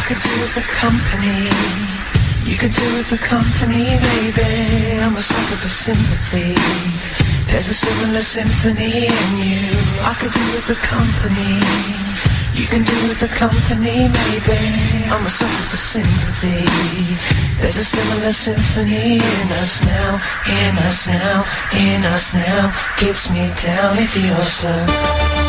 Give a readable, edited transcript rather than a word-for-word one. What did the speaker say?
could do with the company. You could do with the company, baby. I'm a sucker for sympathy. There's a similar symphony in you. I could do with the company. You can do with the company, maybe. I'm a sucker for sympathy. There's a similar symphony in us now, in us now, in us now. Gets me down if you're so.